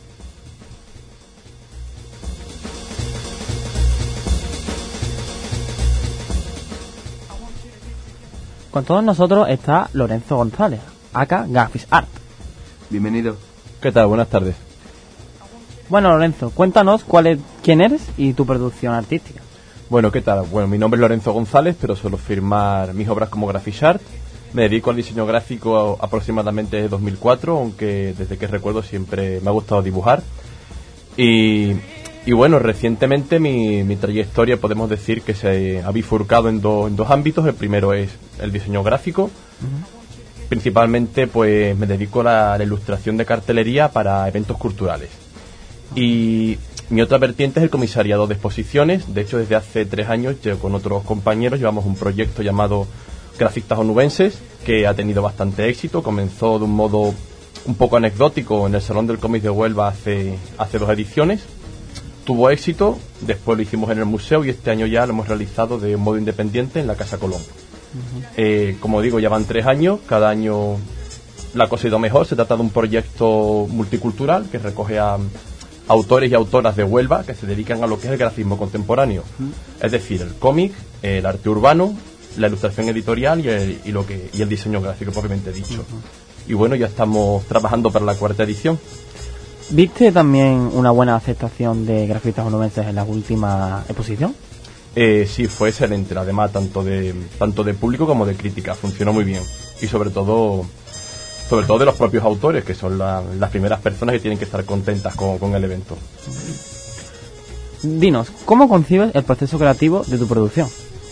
Con todos nosotros está Lorenzo González, aka Graphics Art. Bienvenido. ¿Qué tal? Buenas tardes. Bueno, Lorenzo, cuéntanos cuál es, quién eres y tu producción artística. Bueno, ¿qué tal? Bueno, mi nombre es Lorenzo González, pero suelo firmar mis obras como Graphics Art. Me dedico al diseño gráfico aproximadamente desde dos mil cuatro, aunque desde que recuerdo siempre me ha gustado dibujar. Y, y bueno, recientemente mi, mi trayectoria podemos decir que se ha bifurcado en, do, en dos ámbitos. El primero es el diseño gráfico. Uh-huh. Principalmente pues me dedico a la, a la ilustración de cartelería para eventos culturales. Y mi otra vertiente es el comisariado de exposiciones. De hecho, desde hace tres años yo con otros compañeros llevamos un proyecto llamado Grafistas Onubenses, que ha tenido bastante éxito. Comenzó de un modo un poco anecdótico en el Salón del Cómic de Huelva hace, hace dos ediciones, tuvo éxito, después lo hicimos en el museo y este año ya lo hemos realizado de modo independiente en la Casa Colón. Uh-huh. Eh, como digo, ya van tres años, cada año la cosa ha ido mejor. Se trata de un proyecto multicultural que recoge a autores y autoras de Huelva que se dedican a lo que es el grafismo contemporáneo, uh-huh. es decir, el cómic, el arte urbano, la ilustración editorial y el, y lo que, y el diseño gráfico propiamente dicho. Uh-huh. Y bueno, ya estamos trabajando para la cuarta edición. ¿Viste también una buena aceptación de grafistas onubenses en la última exposición? Eh, sí, fue excelente, además, tanto de tanto de público como de crítica, funcionó muy bien. Y sobre todo sobre todo de los propios autores, que son la, las primeras personas que tienen que estar contentas con, con el evento. Dinos, ¿cómo concibes el proceso creativo de tu producción?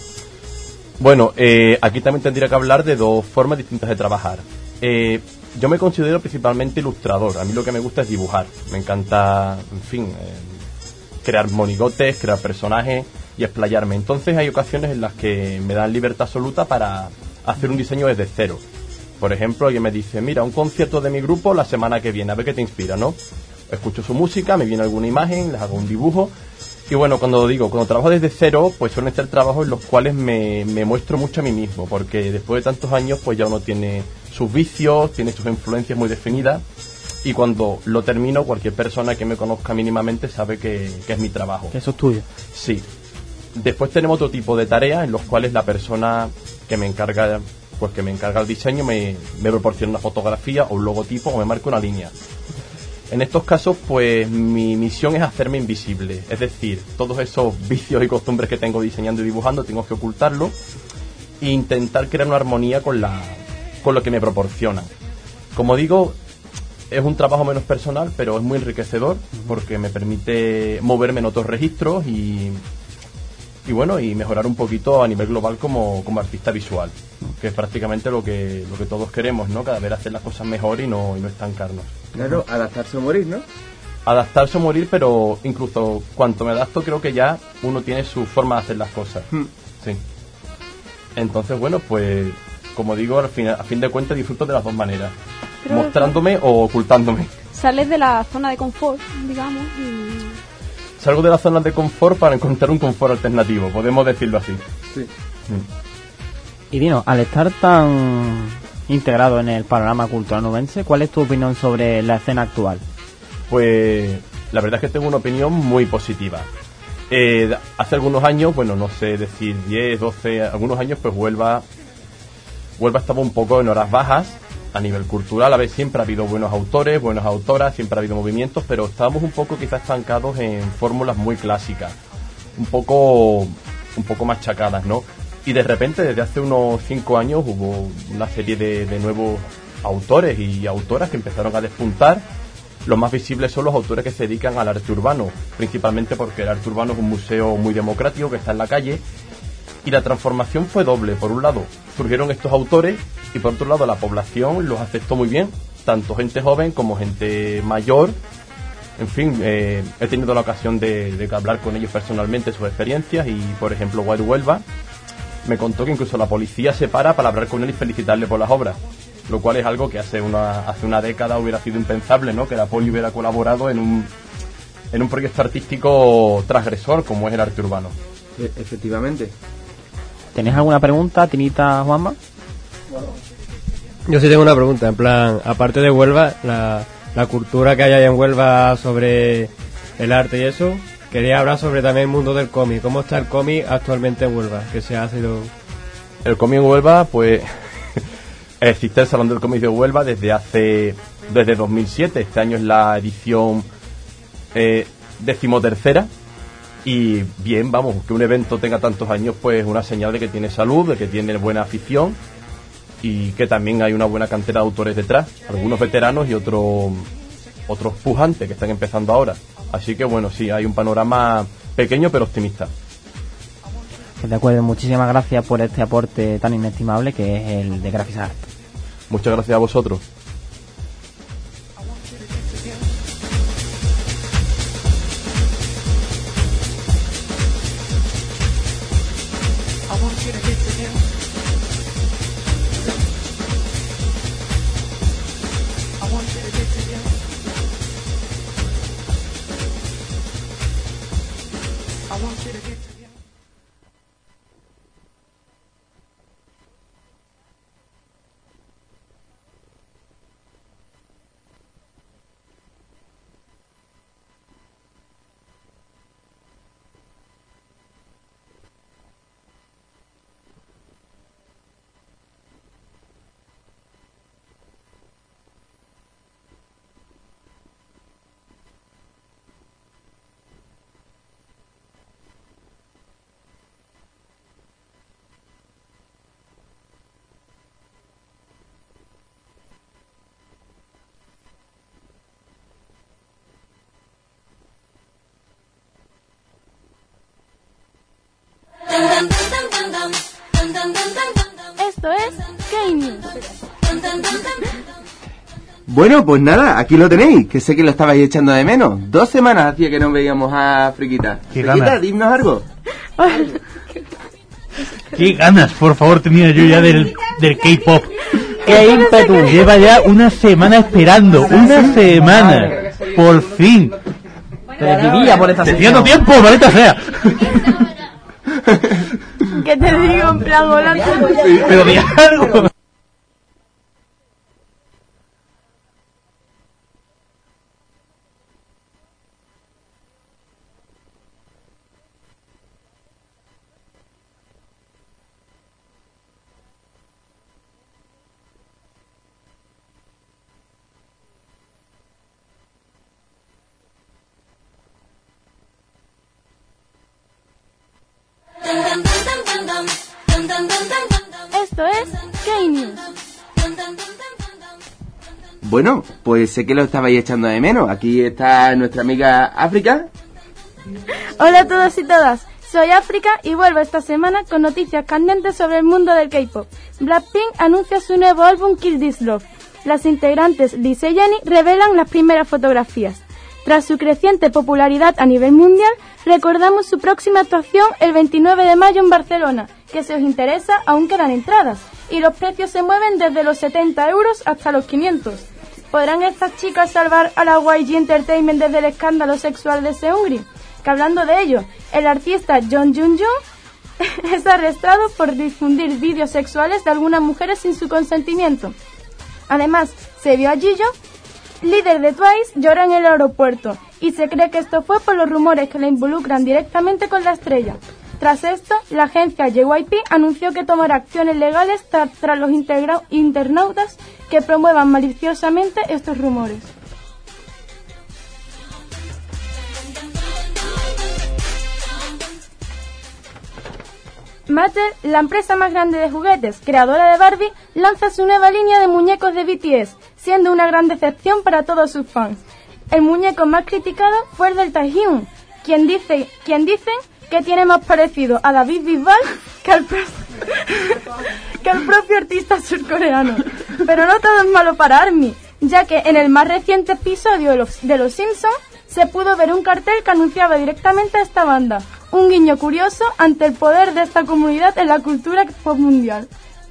Bueno, eh, aquí también tendría que hablar de dos formas distintas de trabajar. Eh, yo me considero principalmente ilustrador. A mí lo que me gusta es dibujar. Me encanta, en fin, eh, crear monigotes, crear personajes y explayarme. Entonces hay ocasiones en las que me dan libertad absoluta para hacer un diseño desde cero. Por ejemplo, alguien me dice, mira, un concierto de mi grupo la semana que viene, a ver qué te inspira, ¿no? Escucho su música, me viene alguna imagen, les hago un dibujo. Y bueno, cuando digo, cuando trabajo desde cero, pues suelen ser trabajos en los cuales me, me muestro mucho a mí mismo, porque después de tantos años, pues ya uno tiene sus vicios, tiene sus influencias muy definidas, y cuando lo termino, cualquier persona que me conozca mínimamente sabe que, que es mi trabajo. Que eso es tuyo. Sí. Después tenemos otro tipo de tareas en los cuales la persona que me encarga, pues que me encarga el diseño me, me proporciona una fotografía o un logotipo o me marca una línea. En estos casos, pues mi misión es hacerme invisible, es decir, todos esos vicios y costumbres que tengo diseñando y dibujando tengo que ocultarlo e intentar crear una armonía con la con lo que me proporcionan. Como digo, es un trabajo menos personal, pero es muy enriquecedor porque me permite moverme en otros registros y, y bueno, y mejorar un poquito a nivel global como, como artista visual, que es prácticamente lo que lo que todos queremos, ¿no? Cada vez hacer las cosas mejor y no, y no estancarnos. Claro, adaptarse o morir, ¿no? Adaptarse o morir, pero incluso cuanto me adapto creo que ya uno tiene su forma de hacer las cosas. Hmm. Sí. Entonces, bueno, pues como digo, al fin, a fin de cuentas disfruto de las dos maneras, pero mostrándome o ocultándome. Sales de la zona de confort, digamos, y... Salgo de la zona de confort para encontrar un confort alternativo, podemos decirlo así. Sí. Hmm. Y Dino, al estar tan integrado en el panorama cultural onubense, ¿cuál es tu opinión sobre la escena actual? Pues la verdad es que tengo una opinión muy positiva. Eh, hace algunos años, bueno, no sé decir diez, doce, algunos años, pues Huelva, Huelva estaba un poco en horas bajas a nivel cultural. A ver, siempre ha habido buenos autores, buenas autoras, siempre ha habido movimientos, pero estábamos un poco quizás estancados en fórmulas muy clásicas, un poco, un poco machacadas, ¿no? Y de repente, desde hace unos cinco años, hubo una serie de, de nuevos autores y autoras que empezaron a despuntar. Los más visibles son los autores que se dedican al arte urbano, principalmente porque el arte urbano es un museo muy democrático que está en la calle. Y la transformación fue doble. Por un lado, surgieron estos autores y por otro lado, la población los aceptó muy bien, tanto gente joven como gente mayor. En fin, eh, he tenido la ocasión de, de hablar con ellos personalmente sus experiencias y, por ejemplo, Guay Huelva me contó que incluso la policía se para para hablar con él y felicitarle por las obras, lo cual es algo que hace una hace una década hubiera sido impensable, ¿no? Que la poli hubiera colaborado en un en un proyecto artístico transgresor como es el arte urbano. E- efectivamente. ¿Tenés alguna pregunta, Tinita, Juanma? Yo sí tengo una pregunta, en plan, aparte de Huelva, la, la cultura que hay allá en Huelva sobre el arte y eso, quería hablar sobre también el mundo del cómic. ¿Cómo está el cómic actualmente en Huelva? Que se ha sido... El cómic en Huelva, pues... existe el Salón del Cómic de Huelva desde hace... desde dos mil siete. Este año es la edición eh, decimotercera. Y bien, vamos, que un evento tenga tantos años, pues una señal de que tiene salud, de que tiene buena afición y que también hay una buena cantera de autores detrás. Algunos veteranos y otros otros pujantes que están empezando ahora. Así que bueno, sí, hay un panorama pequeño pero optimista. Pues de acuerdo, muchísimas gracias por este aporte tan inestimable que es el de Grafisart. Muchas gracias a vosotros. Esto es K-News. Bueno, pues nada, aquí lo tenéis, que sé que lo estabais echando de menos. Dos semanas hacía que no veíamos a Friquita. Qué Friquita, ganas. dinos algo. Qué ganas, por favor, tenía yo ya del, del K-pop. ¡Qué ímpetu! Lleva ya una semana esperando, una semana. Por fin. Te vivía por esta Teniendo sección. tiempo, maldita sea. ¿Qué te digo? En plan, hola. Pero di algo. Esto es K-News. Bueno, pues sé que lo estabais echando de menos. Aquí está nuestra amiga África. Hola a todos y todas, soy África y vuelvo esta semana con noticias candentes sobre el mundo del K-pop. Blackpink anuncia su nuevo álbum Kill This Love. Las integrantes Lisa y Jennie revelan las primeras fotografías. Tras su creciente popularidad a nivel mundial, recordamos su próxima actuación el veintinueve de mayo en Barcelona, que si os interesa aún quedan entradas, y los precios se mueven desde los setenta euros hasta los quinientos. ¿Podrán estas chicas salvar a la Y G Entertainment desde el escándalo sexual de Seungri? Que hablando de ello, el artista Jung Jun Jung es arrestado por difundir vídeos sexuales de algunas mujeres sin su consentimiento. Además, se vio a Jisoo, líder de Twice, llora en el aeropuerto, y se cree que esto fue por los rumores que la involucran directamente con la estrella. Tras esto, la agencia J Y P anunció que tomará acciones legales tras, tras los integra- internautas que promuevan maliciosamente estos rumores. Mattel, la empresa más grande de juguetes, creadora de Barbie, lanza su nueva línea de muñecos de B T S, siendo una gran decepción para todos sus fans. El muñeco más criticado fue el del Taehyung, quien dice, quien dicen que tiene más parecido a David Bisbal que al, pro- que al propio artista surcoreano. Pero no todo es malo para ARMY, ya que en el más reciente episodio de Los, de Los Simpsons se pudo ver un cartel que anunciaba directamente a esta banda, un guiño curioso ante el poder de esta comunidad en la cultura pop mundial.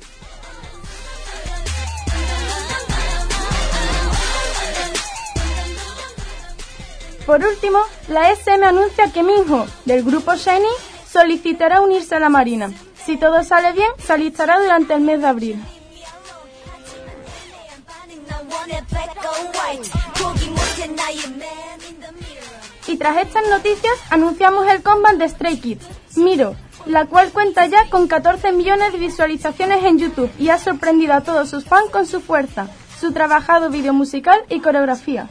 Por último, la S M anuncia que Minho, del grupo SHINee, solicitará unirse a la Marina. Si todo sale bien, se alistará durante el mes de abril. Y tras estas noticias, anunciamos el comeback de Stray Kids, Miro, la cual cuenta ya con catorce millones de visualizaciones en YouTube y ha sorprendido a todos sus fans con su fuerza, su trabajado vídeo musical y coreografía.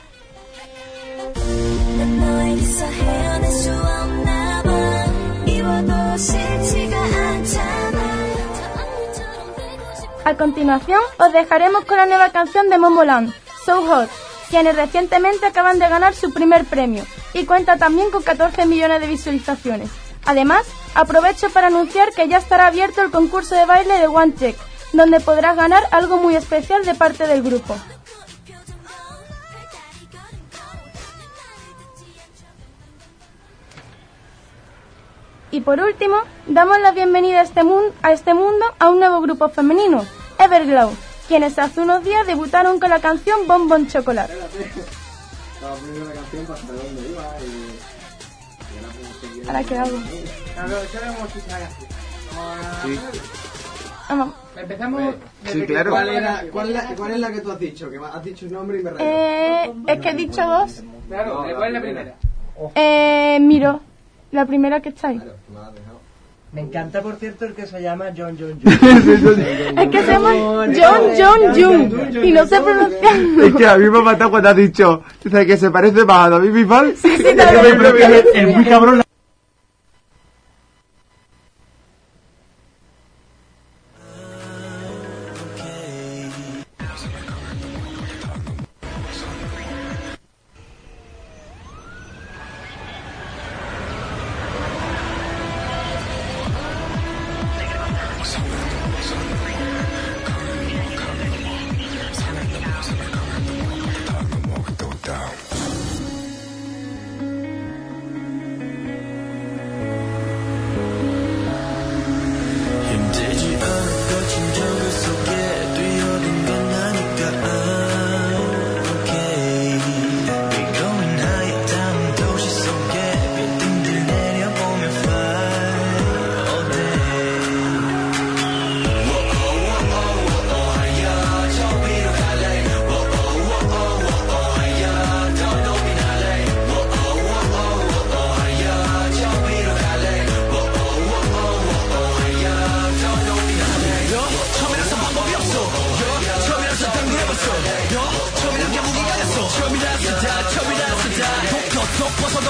A continuación, os dejaremos con la nueva canción de Momoland, So Hot, quienes recientemente acaban de ganar su primer premio y cuenta también con catorce millones de visualizaciones. Además, aprovecho para anunciar que ya estará abierto el concurso de baile de One Check, donde podrás ganar algo muy especial de parte del grupo. Y por último, damos la bienvenida a este, mun- a este mundo a un nuevo grupo femenino, Everglow, quienes hace unos días debutaron con la canción Bon Bon Chocolate. ¿Ahora qué hago? Sí. Vamos. Empezamos. Sí, claro. ¿Cuál, era, cuál, es la, ¿Cuál es la que tú has dicho? Que has dicho un nombre y me reí. Eh, es que he dicho dos. Claro, ¿cuál es la primera? Eh, Miro, la primera que está ahí. Me encanta, por cierto, el que se llama John John Jung. Es que se llama John John Jung y no sé pronunciarlo. Es que a mí me ha matado cuando has dicho, ¿sabes que se parece más a David Bisbal? Sí, sí, te lo digo. Es muy cabrón. la-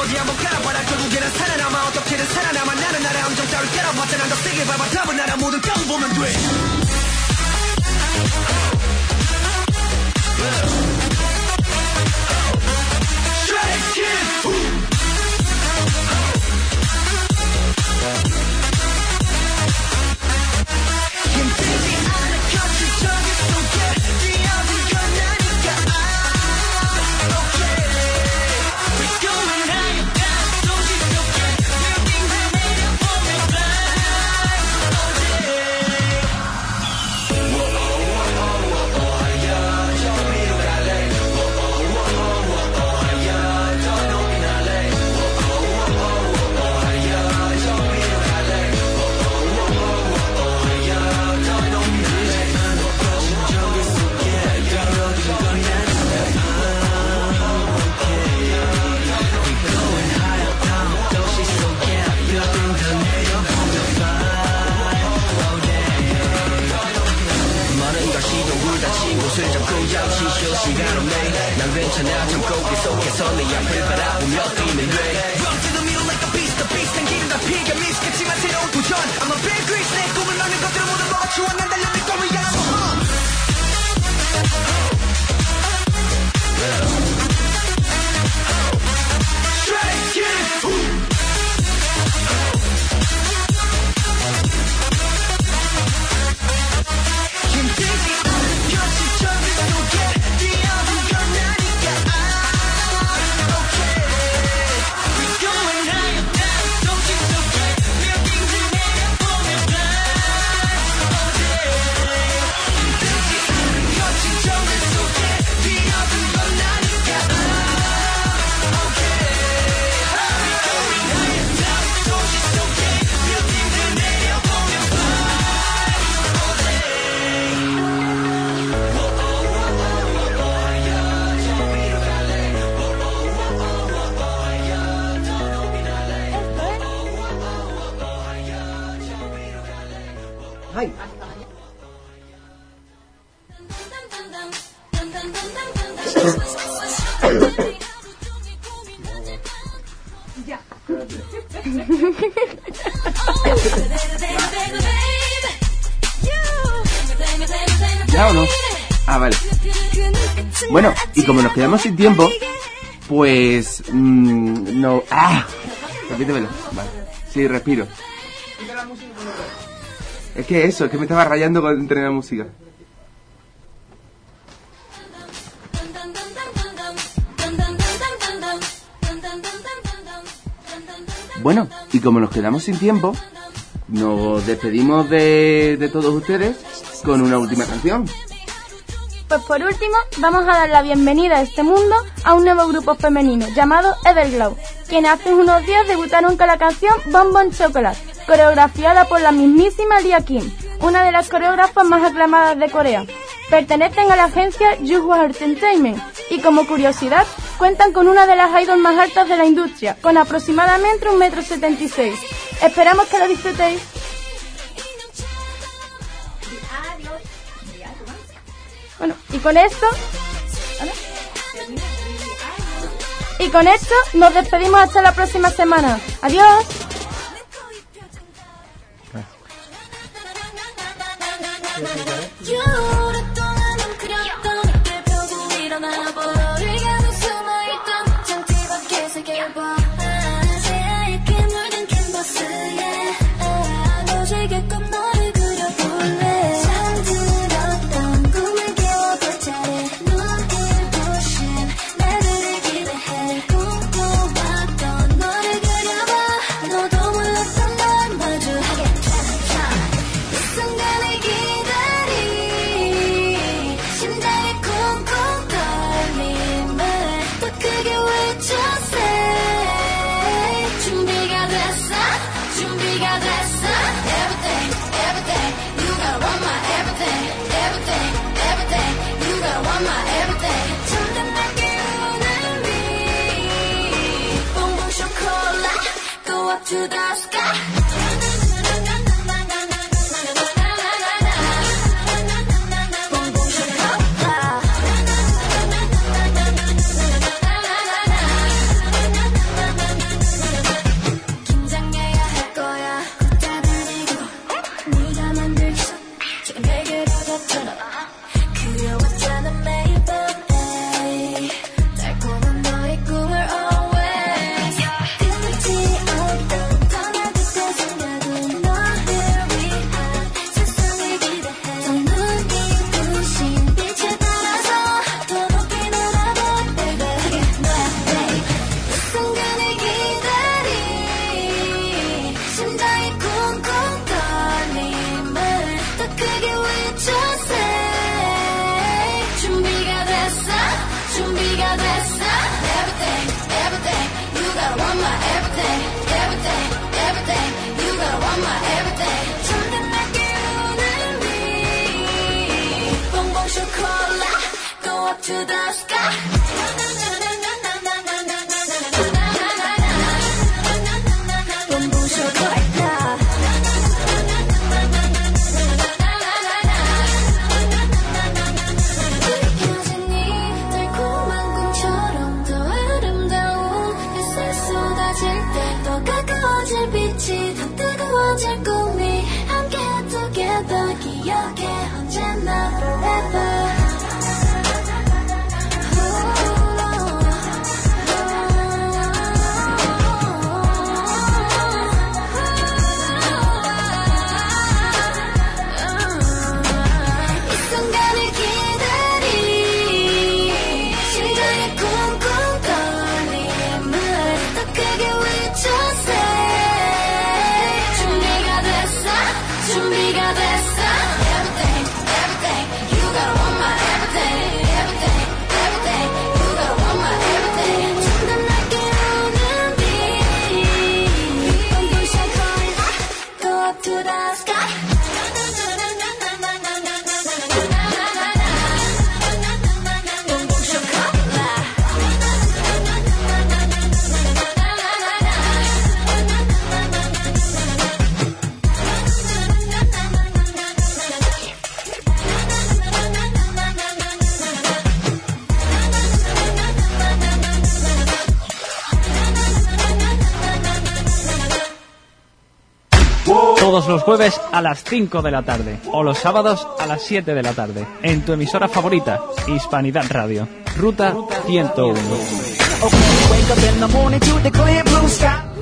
어디 한번 가봐라 결국에는 살아남아 어떻게든 살아남아 나는 나의 함정 따위 깨러봤자 난 더 세게 밟아 답은 알아 모든 깡 보면 돼 Shredded Kid 힘들지 않아 현실적인 속에 뛰어든 건 나니까 Okay We're going higher down 도시 속에 Building 다 내려보면 fly All day Whoa, 저 위로 갈래 야, 저 높이 날래 야, 저 위로 갈래 야, 저 높이 날래 심장을 쏟게 떨어진 건 나니까 We going higher down 도시 속에 building 다 내려보면 fly all day 많은 걸 시도 울다친 곳을 잡고 잠시 쉬어 시간 없네 난 괜찮아 참고 계속해서 내 앞을 바라보며 뛰면 돼 Run to the middle like a beast the beast 생기는 다 피가 미스겠지만 새로운 도전 I'm a big grease 내 꿈을 막는 것들은 모두 먹어치워 난 달려 내 꿈을 향한 Shredded Kid 힘들지 않은 현실적인 속에 뛰어든 건 나니까 Okay We're going higher down 도시 속에 Building 다 내려보면 fly All day 힘들지 않은 현실적인 속에 뛰어든 건 나니까 Okay We're going higher down 도시 속에 Building 다 내려보면 fly All day Ay. ¿Ya o no? Ah, vale. Bueno, y como nos quedamos sin tiempo, pues... mmm, no... ¡Ah! Repítemelo. Vale. Sí, respiro. Es que eso, es que me estaba rayando con entre la música. Bueno, y como nos quedamos sin tiempo, nos despedimos de, de todos ustedes con una última canción. Pues por último, vamos a dar la bienvenida a este mundo a un nuevo grupo femenino llamado Everglow, quienes hace unos días debutaron con la canción Bon Bon Chocolate, coreografiada por la mismísima Lia Kim, una de las coreógrafas más aclamadas de Corea. Pertenecen a la agencia Yuhua Entertainment y como curiosidad cuentan con una de las idols más altas de la industria, con aproximadamente un metro setenta y seis. Esperamos que lo disfrutéis. Bueno, y con esto... Y con esto nos despedimos hasta la próxima semana. ¡Adiós! To the sky. up to the sky. 눈부셔 보인다. 느껴진 이 달콤한 꿈처럼 더 아름다운 햇살 쏟아질 때 더 가까워질 빛이 더 뜨거워질 꿈이 함께 together 기억해 언제나 forever. Todos los jueves a las cinco de la tarde o los sábados a las siete de la tarde en tu emisora favorita, Hispanidad Radio, Ruta ciento uno.